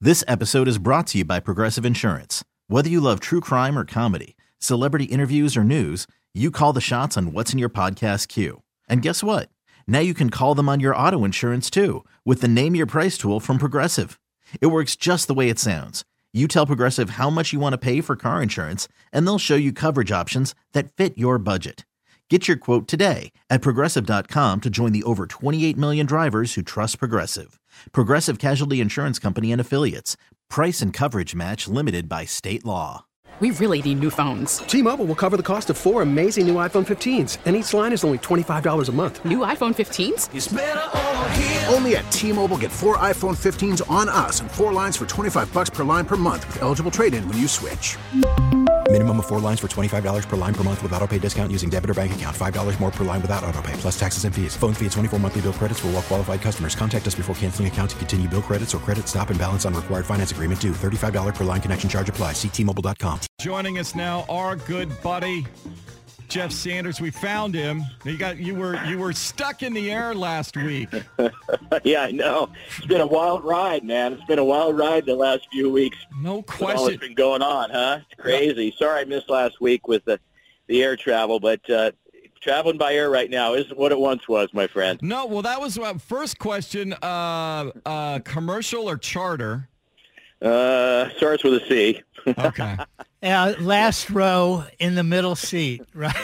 This episode is brought to you by Progressive Insurance. Whether you love true crime or comedy, celebrity interviews or news, you call the shots on what's in your podcast queue. And guess what? Now you can call them on your auto insurance too with the Name Your Price tool from Progressive. It works just the way it sounds. You tell Progressive how much you want to pay for car insurance, and they'll show you coverage options that fit your budget. Get your quote today at Progressive.com to join the over 28 million drivers who trust Progressive. Progressive Casualty Insurance Company and Affiliates. Price and coverage match limited by state law. We really need new phones. T-Mobile will cover the cost of 4 amazing new iPhone 15s, and each line is only $25 a month. New iPhone 15s? It's better over here. Only at T-Mobile, get 4 iPhone 15s on us and 4 lines for $25 per line per month with eligible trade-in when you switch. Minimum of 4 lines for $25 per line per month with autopay discount using debit or bank account. $5 more per line without autopay, plus taxes and fees. Phone fee at 24 monthly bill credits for well-qualified customers. Contact us before canceling account to continue bill credits or credit stop and balance on required finance agreement due. $35 per line connection charge applies. See T-Mobile.com. Joining us now, our good buddy, Jeff Sanders. We found him. You were stuck in the air last week. Yeah, I know. It's been a wild ride, man. It's been a wild ride the last few weeks. No question. All that's been going on, huh? It's crazy. Sorry I missed last week with the air travel, but traveling by air right now isn't what it once was, my friend. No, well, that was my first question. Commercial or charter? Starts with a C. Okay. Last row in the middle seat, right?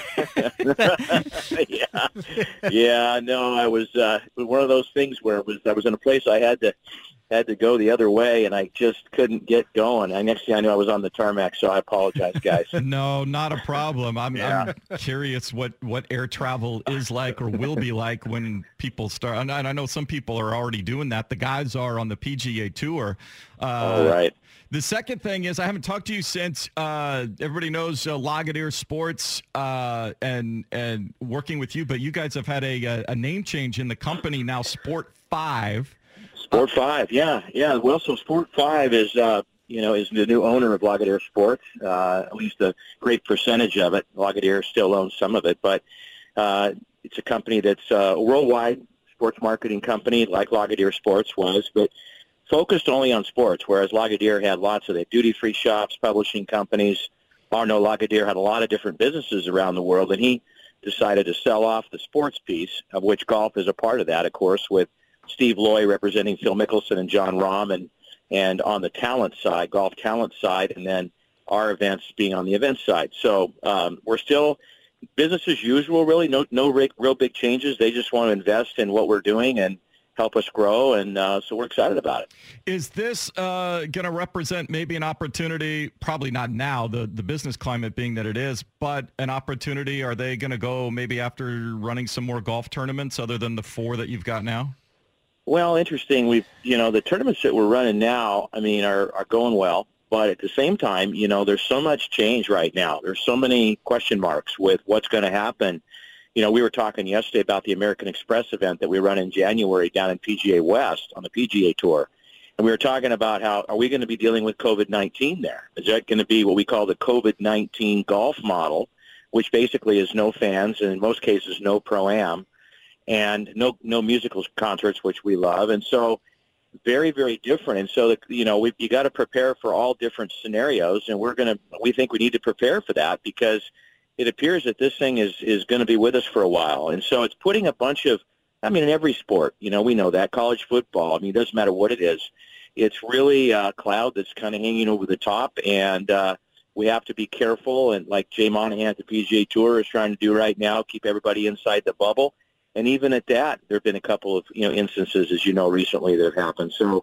Yeah. No, I was one of those things where I was in a place I had to go the other way, and I just couldn't get going. And next thing I knew, I was on the tarmac. So I apologize, guys. No, not a problem. I'm curious what air travel is like or will be like when people start. And I know some people are already doing that. The guys are on the PGA Tour. All right. The second thing is I haven't talked to you since everybody knows Lagunier Sports and working with you, but you guys have had a name change in the company now, Sport 5. Sport 5, yeah. Well, so Sport 5 is the new owner of Lagunier Sports, at least a great percentage of it. Lagunier still owns some of it, but it's a company that's a worldwide sports marketing company like Lagunier Sports was, but focused only on sports, whereas Lagunier had lots of the duty-free shops, publishing companies. Arnaud Lagunier had a lot of different businesses around the world, and he decided to sell off the sports piece, of which golf is a part of that, of course, with Steve Loy representing Phil Mickelson and John Rahm, and on the talent side, golf talent side, and then our events being on the event side. So we're still business as usual, really. No real big changes. They just want to invest in what we're doing and help us grow, and so we're excited about it. Is this going to represent maybe an opportunity, probably not now, the business climate being that it is, but an opportunity? Are they going to go maybe after running some more golf tournaments other than the 4 that you've got now? Well, interesting. The tournaments that we're running now, are going well, but at the same time, there's so much change right now. There's so many question marks with what's going to happen. We were talking yesterday about the American Express event that we run in January down in PGA West on the PGA Tour. And we were talking about how are we going to be dealing with COVID-19 there? Is that going to be what we call the COVID-19 golf model, which basically is no fans and in most cases no pro-am and no musical concerts, which we love. And so very, very different. And so, you got to prepare for all different scenarios. And we think we need to prepare for that because it appears that this thing is going to be with us for a while. And so it's putting a bunch of, in every sport, we know that, college football, it doesn't matter what it is. It's really a cloud that's kind of hanging over the top, and we have to be careful. And like Jay Monahan at the PGA Tour is trying to do right now, keep everybody inside the bubble. And even at that, there have been a couple of, instances, as you know, recently that have happened. So,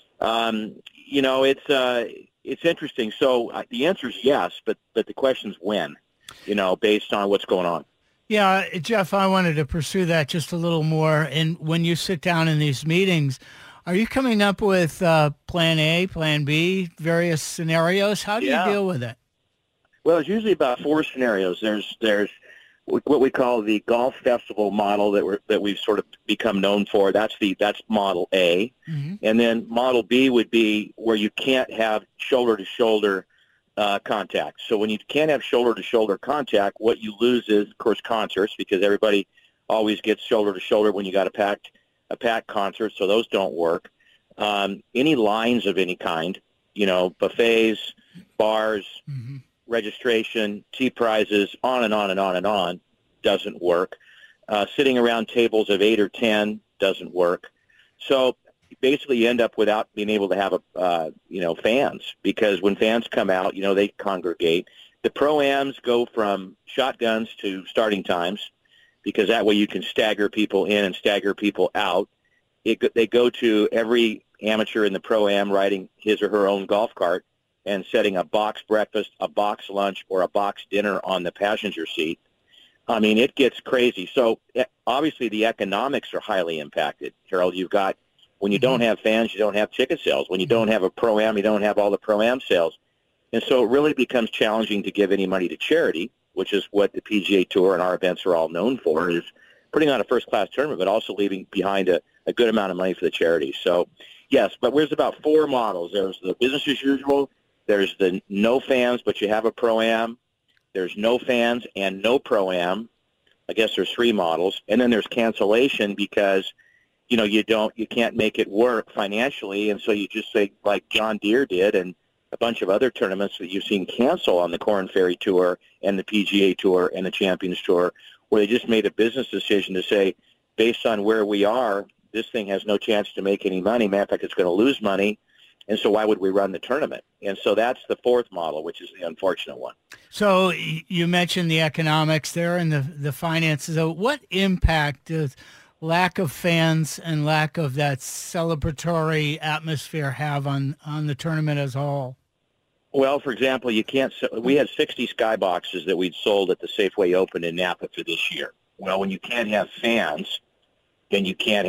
it's interesting. So the answer is yes, but the question is when. Based on what's going on. Yeah, Jeff, I wanted to pursue that just a little more. And when you sit down in these meetings, are you coming up with plan A, plan B, various scenarios? How do you deal with it? Well, it's usually about 4 scenarios. There's what we call the golf festival model that we've sort of become known for. That's model A. Mm-hmm. And then model B would be where you can't have shoulder-to-shoulder contact. So when you can't have shoulder-to-shoulder contact, what you lose is, of course, concerts, because everybody always gets shoulder-to-shoulder when you got a packed concert, so those don't work. Any lines of any kind, buffets, bars, registration, tea prizes, on and on and on and on, doesn't work. Sitting around tables of 8 or 10 doesn't work. So basically you end up without being able to have fans, because when fans come out, they congregate. The Pro-Ams go from shotguns to starting times, because that way you can stagger people in and stagger people out. They go to every amateur in the Pro-Am riding his or her own golf cart and setting a box breakfast, a box lunch, or a box dinner on the passenger seat. I mean, it gets crazy. So obviously the economics are highly impacted. Harold, when you don't have fans, you don't have ticket sales. When you don't have a Pro-Am, you don't have all the Pro-Am sales. And so it really becomes challenging to give any money to charity, which is what the PGA Tour and our events are all known for, is putting on a first-class tournament, but also leaving behind a good amount of money for the charity. So, yes, but there's about 4 models. There's the business as usual. There's the no fans, but you have a Pro-Am. There's no fans and no Pro-Am. I guess there's 3 models. And then there's cancellation because, you can't make it work financially. And so you just say, like John Deere did and a bunch of other tournaments that you've seen cancel on the Korn Ferry Tour and the PGA Tour and the Champions Tour, where they just made a business decision to say, based on where we are, this thing has no chance to make any money. Matter of fact, it's going to lose money. And so why would we run the tournament? And so that's the 4th model, which is the unfortunate one. So you mentioned the economics there and the finances. So what impact does lack of fans and lack of that celebratory atmosphere have on the tournament as a whole? Well, for example, we had 60 skyboxes that we'd sold at the Safeway Open in Napa for this year. Well, when you can't have fans, then you can't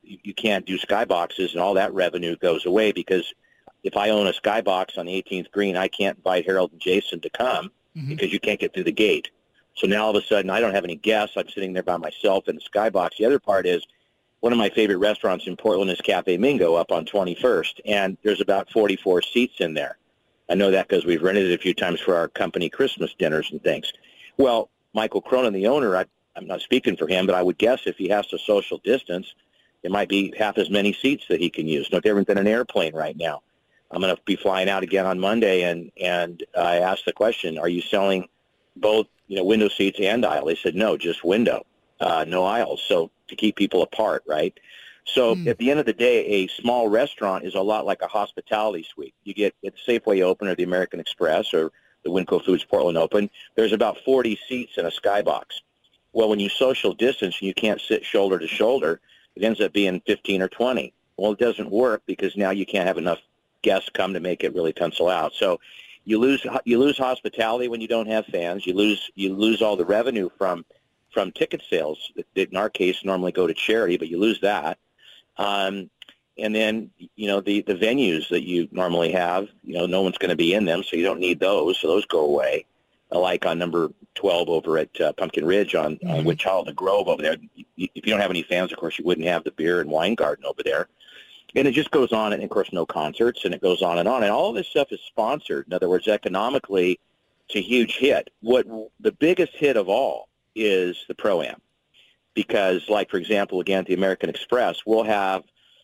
do skyboxes, and all that revenue goes away, because if I own a skybox on the 18th green, I can't invite Harold and Jason to come because you can't get through the gate. So now all of a sudden I don't have any guests. I'm sitting there by myself in the skybox. The other part is, one of my favorite restaurants in Portland is Cafe Mingo up on 21st, and there's about 44 seats in there. I know that because we've rented it a few times for our company Christmas dinners and things. Well, Michael Cronin, the owner, I'm not speaking for him, but I would guess if he has to social distance, it might be half as many seats that he can use. No different than an airplane right now. I'm going to be flying out again on Monday, and I asked the question, are you selling both window seats and aisle? They said, no, just window, no aisles. So to keep people apart, right? So at the end of the day, a small restaurant is a lot like a hospitality suite. You get at the Safeway Open or the American Express or the Winco Foods Portland Open, there's about 40 seats in a skybox. Well, when you social distance and you can't sit shoulder to shoulder, it ends up being 15 or 20. Well, it doesn't work because now you can't have enough guests come to make it really pencil out. So you lose hospitality when you don't have fans. You lose all the revenue from ticket sales that in our case normally go to charity, but you lose that. And then, the venues that you normally have, no one's going to be in them, so you don't need those. So those go away. Like on number 12 over at Pumpkin Ridge on Witch Hollow, the Grove over there. If you don't have any fans, of course, you wouldn't have the beer and wine garden over there. And it just goes on, and of course, no concerts, and it goes on. And all of this stuff is sponsored. In other words, economically, it's a huge hit. What the biggest hit of all is the Pro-Am. Because, like, for example, again, at the American Express, we'll have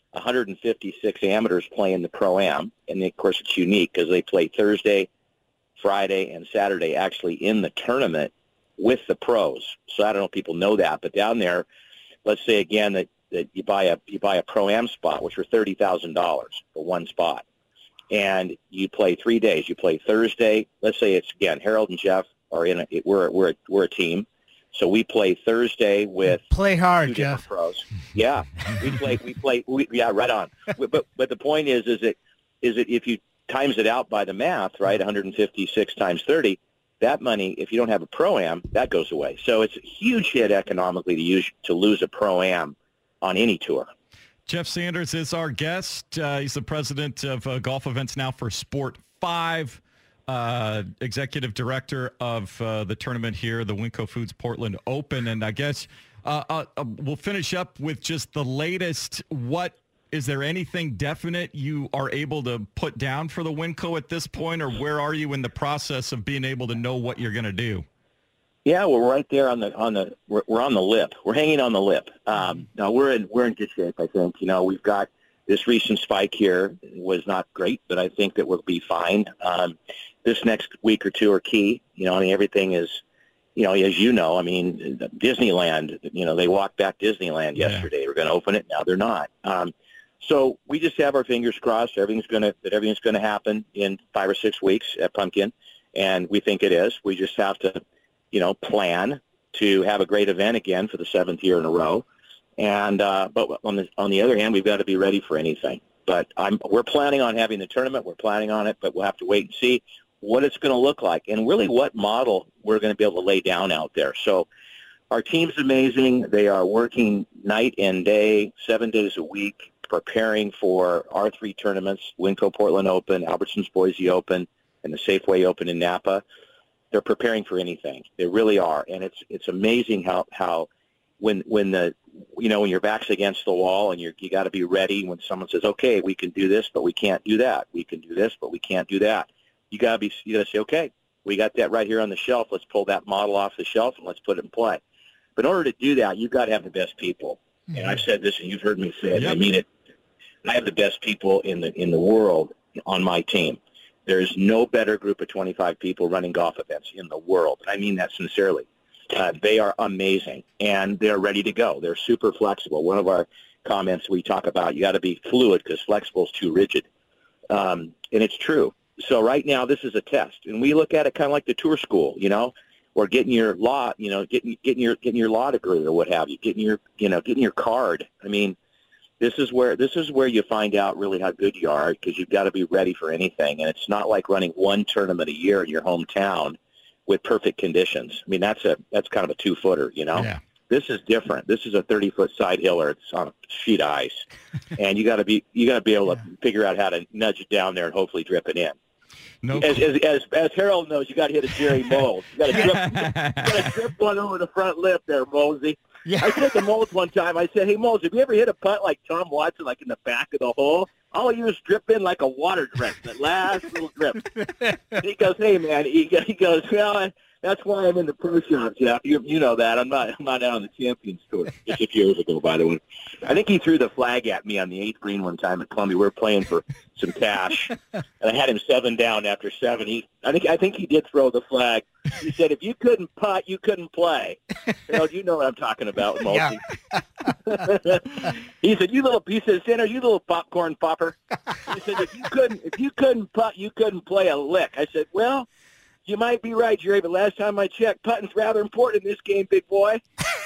156 amateurs playing the Pro-Am. And, of course, it's unique because they play Thursday, Friday, and Saturday actually in the tournament with the pros. So I don't know if people know that. But down there, let's say, again, that you buy a Pro-Am spot, which are $30,000 for one spot. And you play 3 days. You play Thursday. Let's say it's, again, Harold and Jeff are in it. We're a team. So we play Thursday with play hard, two Jeff. Pros. Yeah, we play. Yeah, right on. But the point is that if you times it out by the math, right, 156 times 30, that money, if you don't have a Pro-Am, that goes away. So it's a huge hit economically to lose a Pro-Am on any tour. Jeff Sanders is our guest. He's the president of Golf Events Now for Sport 5. Executive director of the tournament here, the Winco Foods Portland Open. And I guess we'll finish up with just the latest. Is there anything definite you are able to put down for the Winco at this point, or where are you in the process of being able to know what you're going to do? Yeah, we're right there we're on the lip. We're hanging on the lip. Now we're in good shape, I think. We've got this recent spike here was not great, but I think that we'll be fine. This next week or two are key. Everything is, as you know, Disneyland, they walked back Disneyland yesterday. They were going to open it. Now they're not. So we just have our fingers crossed. Everything's going to happen in 5 or 6 weeks at Pumpkin, and we think it is. We just have to, plan to have a great event again for the 7th year in a row. And but on the other hand, we've got to be ready for anything. But we're planning on having the tournament. We're planning on it, but we'll have to wait and see what it's going to look like and really what model we're going to be able to lay down out there. So our team's amazing. They are working night and day, 7 days a week, preparing for our 3 tournaments, Winco Portland Open, Albertsons Boise Open, and the Safeway Open in Napa. They're preparing for anything. They really are. And it's amazing how when your back's against the wall and you got to be ready when someone says, okay, we can do this, but we can't do that. We can do this, but we can't do that. You got to say, okay, we got that right here on the shelf. Let's pull that model off the shelf and let's put it in play. But in order to do that, you've got to have the best people. Mm-hmm. And I've said this, and you've heard me say it. Yep. I mean it. I have the best people in the world on my team. There's no better group of 25 people running golf events in the world. I mean that sincerely. They are amazing, and they're ready to go. They're super flexible. One of our comments we talk about, you got to be fluid because flexible is too rigid. And it's true. So right now, this is a test, and we look at it kind of like the tour school, or getting your law, getting your law degree or what have you, getting your card. I mean, this is where you find out really how good you are because you've got to be ready for anything, and it's not like running one tournament a year in your hometown with perfect conditions. I mean, that's kind of a 2-footer, Yeah. This is different. This is a 30-foot side hiller. It's on a sheet of ice, and you got to be able to figure out how to nudge it down there and hopefully drip it in. No. As Harold knows, you got to hit a Jerry Moles. You got to drip one over the front lip there, Molesy. Yeah. I said to Moles one time, I said, hey, Moles, have you ever hit a putt like Tom Watson, like in the back of the hole? All you is drip in like a water drip, that last little drip. He goes, hey, man, he goes, well, that's why I'm in the pro shop, Jeff. You know that. I'm not out on the Champions Tour. Just a few years ago, by the way. I think he threw the flag at me on the 8th green one time at Columbia. We were playing for some cash, and I had him 7 down after 7. I think he did throw the flag. He said, if you couldn't putt, you couldn't play. You know what I'm talking about, Multi. Yeah. He said, Sinner, you little popcorn popper. He said, if you couldn't putt, you couldn't play a lick. I said, well, you might be right, Jerry, but last time I checked, putting's rather important in this game, big boy.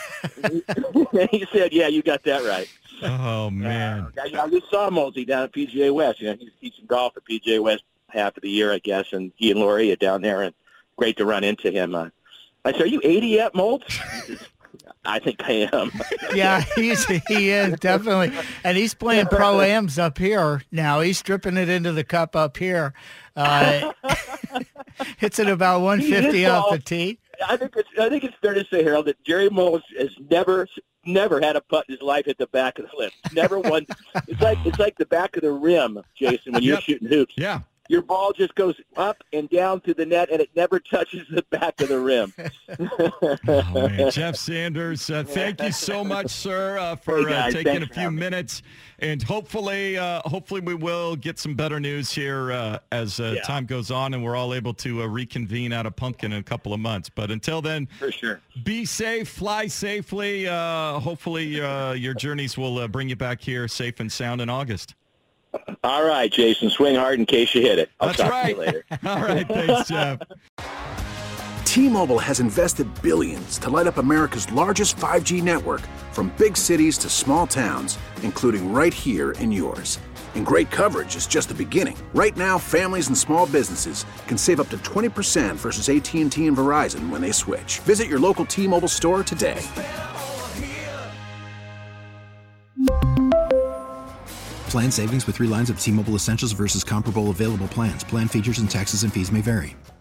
And he said, yeah, you got that right. Oh, man. I just saw Multi down at PGA West. He's teaching golf at PGA West half of the year, I guess, and he and Lori are down there, and great to run into him. I said, are you 80 yet, Molt? I think I am. Yeah, he is, definitely. And he's playing Pro-Ams up here now. He's stripping it into the cup up here. Hits it about 150 off the tee. I think it's fair to say, Harold, that Jerry Moles has never had a putt in his life hit the back of the lip. Never one. It's like the back of the rim, Jason, when you're shooting hoops. Yeah. Your ball just goes up and down to the net, and it never touches the back of the rim. Oh, man. Jeff Sanders, thank you so much, sir, for taking a few minutes. And hopefully we will get some better news here as time goes on, and we're all able to reconvene out of Pumpkin in a couple of months. But until then, for sure, be safe, fly safely. Hopefully your journeys will bring you back here safe and sound in August. All right, Jason. Swing hard in case you hit it. I'll That's talk right. to you later. All right. Thanks, Jeff. T-Mobile has invested billions to light up America's largest 5G network, from big cities to small towns, including right here in yours. And great coverage is just the beginning. Right now, families and small businesses can save up to 20% versus AT&T and Verizon when they switch. Visit your local T-Mobile store today. Plan savings with 3 lines of T-Mobile Essentials versus comparable available plans. Plan features and taxes and fees may vary.